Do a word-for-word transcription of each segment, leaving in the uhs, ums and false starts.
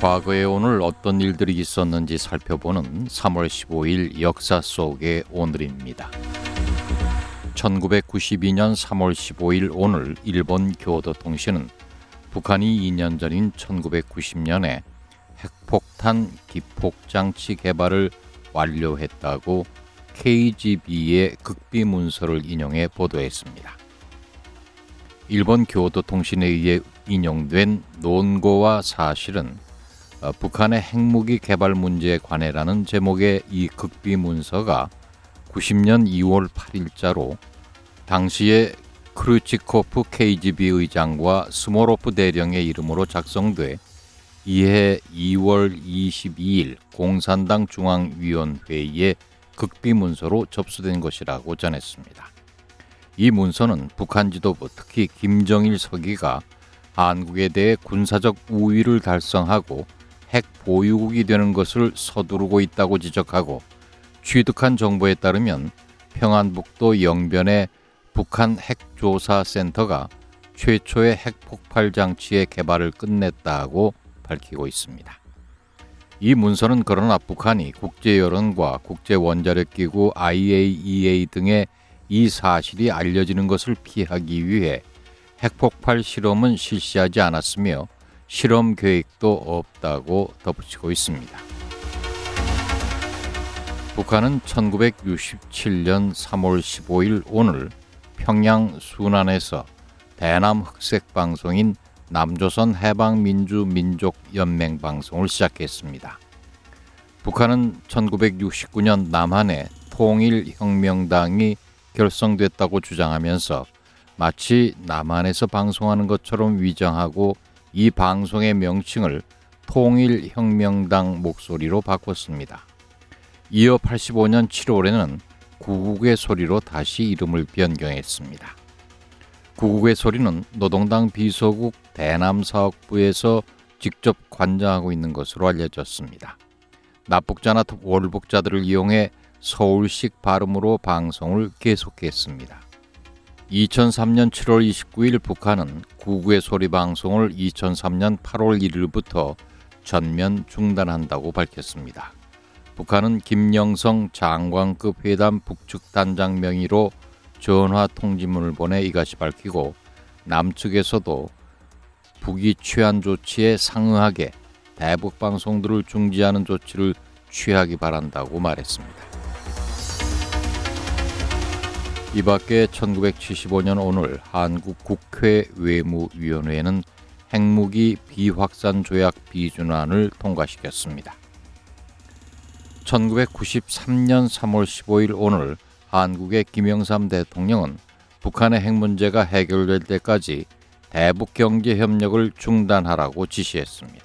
과거에 오늘 어떤 일들이 있었는지 살펴보는 삼월 십오일 역사 속의 오늘입니다. 천구백구십이년 삼월 십오일 오늘 일본 교도통신은 북한이 이 년 전인 천구백구십년에 핵폭탄 기폭장치 개발을 완료했다고 케이지비의 극비 문서를 인용해 보도했습니다. 일본 교도통신에 의해 인용된 논거와 사실은 북한의 핵무기 개발 문제에 관해라는 제목의 이 극비 문서가 구십년 이월 팔일자로 당시의 크루치코프 케이지비 의장과 스모로프 대령의 이름으로 작성돼 이해 이월 이십이일 공산당 중앙위원회의에 극비 문서로 접수된 것이라고 전했습니다. 이 문서는 북한 지도부, 특히 김정일 서기가 한국에 대해 군사적 우위를 달성하고 핵 보유국이 되는 것을 서두르고 있다고 지적하고, 취득한 정보에 따르면 평안북도 영변의 북한 핵조사센터가 최초의 핵폭발 장치의 개발을 끝냈다고 밝히고 있습니다. 이 문서는 그러나 북한이 국제여론과 국제원자력기구 아이에이이에이 등의 이 사실이 알려지는 것을 피하기 위해 핵폭발 실험은 실시하지 않았으며 실험 계획도 없다고 덧붙이고 있습니다. 북한은 천구백육십칠년 삼월 십오일 오늘 평양 순안에서 대남 흑색 방송인 남조선 해방민주민족연맹 방송을 시작했습니다. 북한은 천구백육십구년 남한에 통일혁명당이 결성됐다고 주장하면서 마치 남한에서 방송하는 것처럼 위장하고 이 방송의 명칭을 통일혁명당 목소리로 바꿨습니다. 이어 팔십오년 칠월에는 구국의 소리로 다시 이름을 변경했습니다. 구국의 소리는 노동당 비서국 대남사업부에서 직접 관장하고 있는 것으로 알려졌습니다. 납북자나 월북자들을 이용해 서울식 발음으로 방송을 계속했습니다. 이천삼년 칠월 이십구일 북한은 구국의 소리 방송을 이천삼년 팔월 일일부터 전면 중단한다고 밝혔습니다. 북한은 김영성 장관급 회담 북측 단장 명의로 전화 통지문을 보내 이같이 밝히고, 남측에서도 북이 취한 조치에 상응하게 대북 방송들을 중지하는 조치를 취하기 바란다고 말했습니다. 이 밖에 천구백칠십오년 오늘 한국 국회 외무위원회는 핵무기 비확산 조약 비준안을 통과시켰습니다. 천구백구십삼년 삼월 십오일 오늘 한국의 김영삼 대통령은 북한의 핵 문제가 해결될 때까지 대북 경제 협력을 중단하라고 지시했습니다.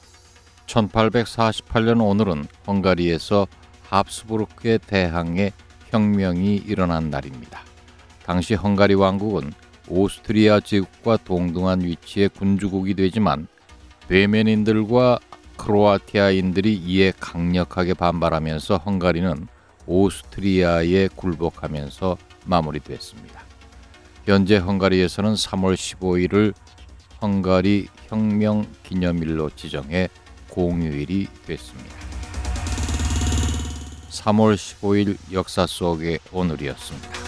천팔백사십팔년 오늘은 헝가리에서 합스부르크의 대항해 혁명이 일어난 날입니다. 당시 헝가리 왕국은 오스트리아 제국과 동등한 위치의 군주국이 되지만 베면인들과 크로아티아인들이 이에 강력하게 반발하면서 헝가리는 오스트리아에 굴복하면서 마무리됐습니다. 현재 헝가리에서는 삼월 십오일을 헝가리 혁명 기념일로 지정해 공휴일이 됐습니다. 삼월 십오일 역사 속의 오늘이었습니다.